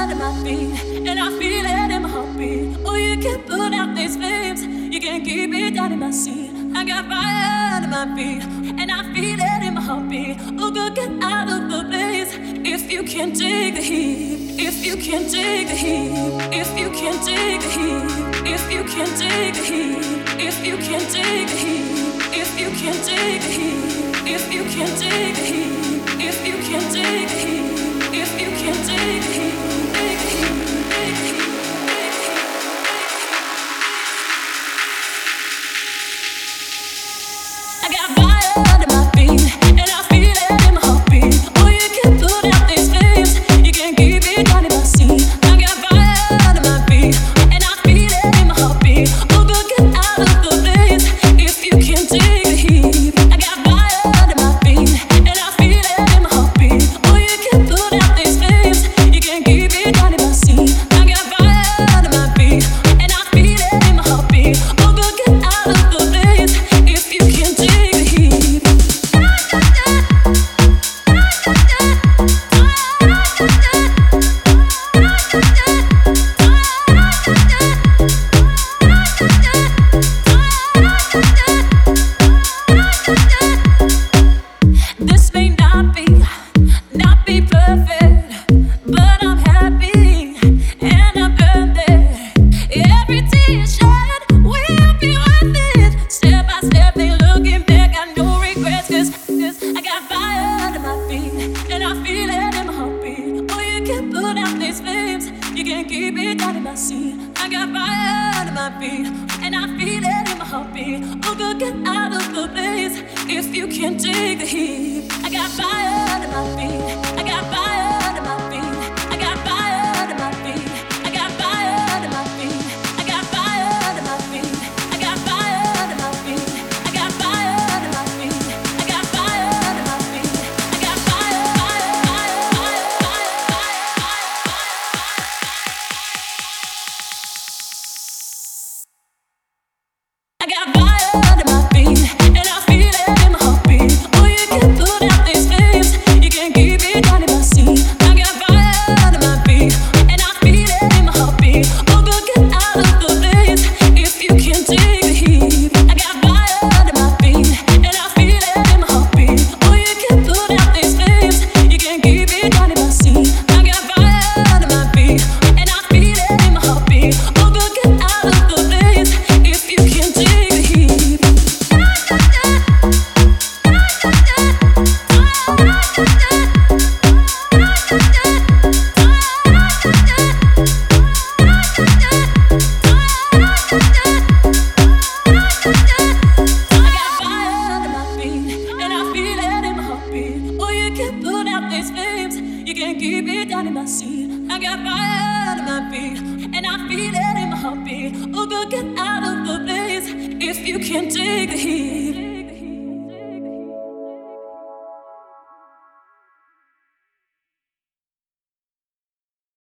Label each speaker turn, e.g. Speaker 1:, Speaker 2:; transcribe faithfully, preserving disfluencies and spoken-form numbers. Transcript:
Speaker 1: fire in my feet, and I feel it in my heartbeat. Oh, you can't put out these flames, you can't keep it down in my seat. I got fire in my feet, and I feel it in my heartbeat. Oh, go get out of the blaze if you can't take the heat. If you can't take the heat, if you can't take the heat, if you can't take the heat, if you can't take the heat, if you can't take the heat, if you can't take the heat, if you can't take the heat, if you can't take the heat, take the heat, take the heat. I got fire under my feet, and I feel it in my heartbeat. Oh, you can't put out these flames, you can't keep it down in my seat. I got fire under my feet, and I feel it in my heartbeat. Oh, go get out of the blaze if you can't take the heat. I got fire under my feet, and I feel it in my heartbeat. Oh, you can't put out these flames, you can't keep it down in my seat. I got fire under my feet, and I feel it in my heartbeat. Oh, go get out of the blaze if you can't take. This may not be, not be perfect, but I'm happy and I'm earned it. Every tear shed will be worth it. Step by step, they looking back, I no regrets, cause, cause I got fire under my feet, and I feel it in my heartbeat. Oh, you can't put out these flames, you can't keep it down in my seat. I got fire under my feet, and I feel it in my heartbeat. Oh, go get out of the blaze if you can't take the heat. I got fire under my feet, I got fire under my feet, I got fire under my feet, I got fire under my feet, I got fire under my feet, I got fire under my feet, I got fire under my feet, I got fire under my feet, I got fire, fire, fire, fire, fire, fire. I got fire under my feet, and I feel it in my heartbeat. Oh, you can't put out these flames, you can't keep it down in my seat. I got fire under my feet, and I feel it in my heartbeat. Oh, go get out of the blaze if you can't take the heat. I got fire under my feet, and I feel it in my heartbeat. Oh, you can't put out these flames, you can't keep it down in my seat. I got fire under my feet, and I feel it in my heartbeat. Oh, go get out of the blaze if you can't take the heat. Keep it down in my seat. I got fire under my feet, and I feel it in my heartbeat. Oh, go get out of the blaze if you can't take the heat.